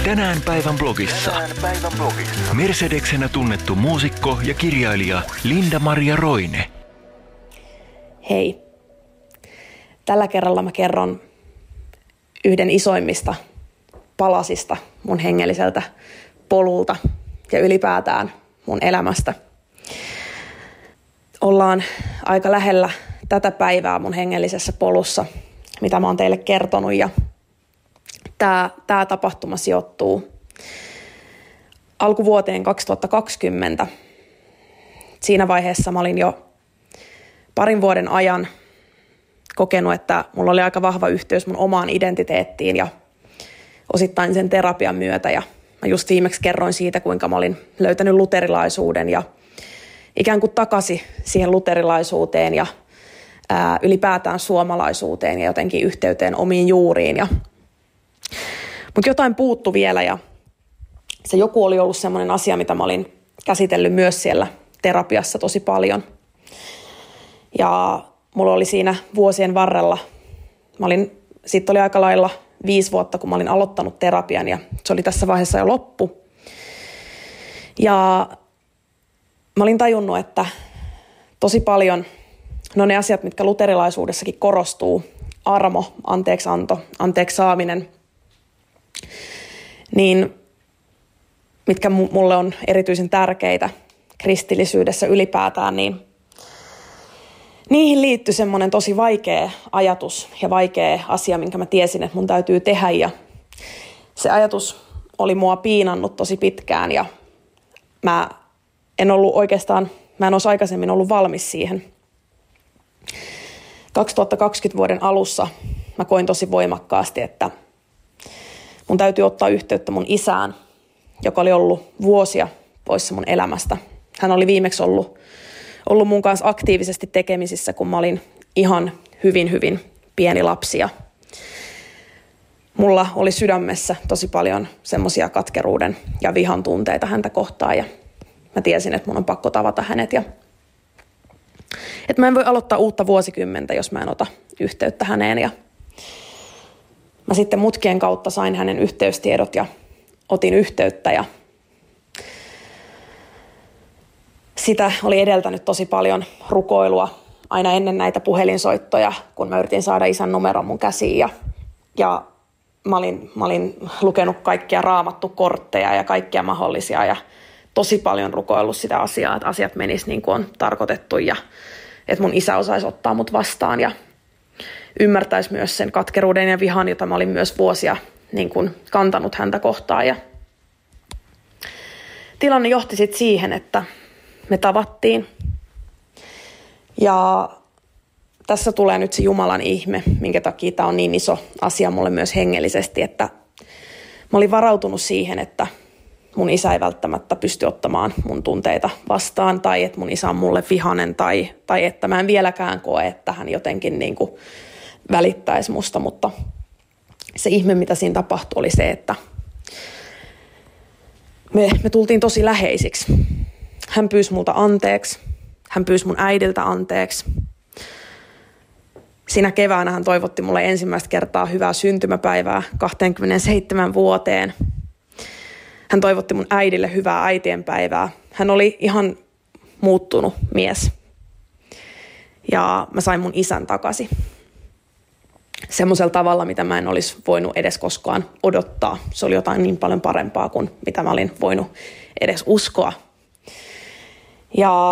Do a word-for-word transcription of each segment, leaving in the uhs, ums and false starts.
Tänään päivän blogissa. Tänään päivän blogissa. Mercedeksenä tunnettu muusikko ja kirjailija Linda-Maria Roine. Hei. Tällä kerralla mä kerron yhden isoimmista palasista mun hengelliseltä polulta ja ylipäätään mun elämästä. Ollaan aika lähellä tätä päivää mun hengellisessä polussa, mitä mä oon teille kertonut, ja tää, tää tapahtuma sijoittuu alkuvuoteen kaksituhattakaksikymmentä. Siinä vaiheessa mä olin jo parin vuoden ajan kokenut, että mulla oli aika vahva yhteys mun omaan identiteettiin ja osittain sen terapian myötä. Ja mä just viimeksi kerroin siitä, kuinka mä olin löytänyt luterilaisuuden ja ikään kuin takaisin siihen luterilaisuuteen ja ää, ylipäätään suomalaisuuteen ja jotenkin yhteyteen omiin juuriin. Ja mutta jotain puuttu vielä, ja se joku oli ollut semmoinen asia, mitä mä olin käsitellyt myös siellä terapiassa tosi paljon. Ja mulla oli siinä vuosien varrella, mä olin, sitten oli aika lailla viisi vuotta, kun mä olin aloittanut terapian, ja se oli tässä vaiheessa jo loppu. Ja mä olin tajunnut, että tosi paljon, no ne asiat, mitkä luterilaisuudessakin korostuu, armo, anteeksianto, anteeksi saaminen, niin mitkä mulle on erityisen tärkeitä kristillisyydessä ylipäätään, niin niihin liittyi semmoinen tosi vaikea ajatus ja vaikea asia, minkä mä tiesin, että mun täytyy tehdä. Ja se ajatus oli mua piinannut tosi pitkään, ja mä en ollut oikeastaan, mä en olisi aikaisemmin ollut valmis siihen. kaksituhattakaksikymmentä vuoden alussa mä koin tosi voimakkaasti, että mun täytyy ottaa yhteyttä mun isään, joka oli ollut vuosia poissa mun elämästä. Hän oli viimeksi ollut, ollut mun kanssa aktiivisesti tekemisissä, kun mä olin ihan hyvin, hyvin pieni lapsi. Ja mulla oli sydämessä tosi paljon semmoisia katkeruuden ja vihan tunteita häntä kohtaan. Ja mä tiesin, että mun on pakko tavata hänet. Ja että mä en voi aloittaa uutta vuosikymmentä, jos mä en ota yhteyttä häneen. Ja mä sitten mutkien kautta sain hänen yhteystiedot ja otin yhteyttä, ja sitä oli edeltänyt tosi paljon rukoilua aina ennen näitä puhelinsoittoja, kun mä yritin saada isän numeron mun käsiin, ja, ja mä, olin, mä olin lukenut kaikkia raamattukortteja ja kaikkia mahdollisia ja tosi paljon rukoillut sitä asiaa, että asiat menis niin kuin on tarkoitettu ja että mun isä osaisi ottaa mut vastaan ja ymmärtäisi myös sen katkeruuden ja vihan, jota mä olin myös vuosia niin kuin kantanut häntä kohtaan. Ja tilanne johti sitten siihen, että me tavattiin. Ja tässä tulee nyt se Jumalan ihme, minkä takia tämä on niin iso asia mulle myös hengellisesti, että mä olin varautunut siihen, että mun isä ei välttämättä pysty ottamaan mun tunteita vastaan, tai että mun isä on mulle vihainen, tai, tai että mä en vieläkään koe, että hän jotenkin niin kuin välittäisi musta, mutta se ihme, mitä siinä tapahtui, oli se, että me, me tultiin tosi läheisiksi. Hän pyysi multa anteeksi, hän pyysi mun äidiltä anteeksi. Siinä keväänä hän toivotti mulle ensimmäistä kertaa hyvää syntymäpäivää kaksikymmentäseitsemän vuoteen. Hän toivotti mun äidille hyvää äitienpäivää. Hän oli ihan muuttunut mies. Ja mä sain mun isän takaisin. Semmoisella tavalla, mitä mä en olisi voinut edes koskaan odottaa. Se oli jotain niin paljon parempaa kuin mitä mä olin voinut edes uskoa. Ja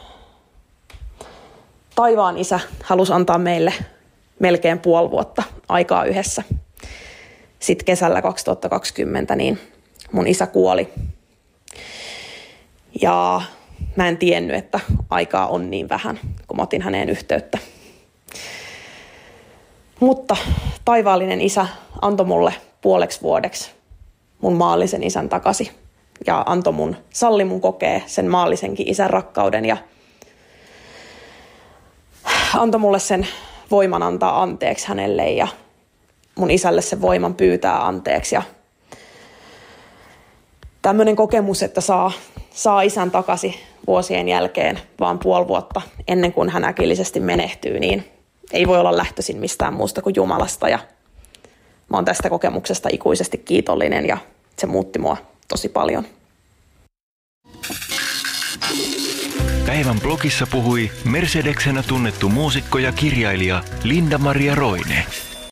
taivaan isä halusi antaa meille melkein puoli vuotta aikaa yhdessä. Sitten kesällä kaksituhattakaksikymmentä niin mun isä kuoli. Ja mä en tiennyt, että aikaa on niin vähän, kun mä otin häneen yhteyttä. Mutta taivaallinen isä antoi mulle puoleksi vuodeksi mun maallisen isän takaisin. Ja antoi mun, salli mun kokea sen maallisenkin isän rakkauden. Ja antoi mulle sen voiman antaa anteeksi hänelle ja mun isälle sen voiman pyytää anteeksi. Ja tämmöinen kokemus, että saa, saa isän takaisin vuosien jälkeen vaan puoli vuotta ennen kuin hän äkillisesti menehtyy, niin ei voi olla lähtöisin mistään muusta kuin Jumalasta. Ja mä oon tästä kokemuksesta ikuisesti kiitollinen ja se muutti mua tosi paljon. Päivän blogissa puhui Mercedeksenä tunnettu muusikko ja kirjailija Linda-Maria Roine.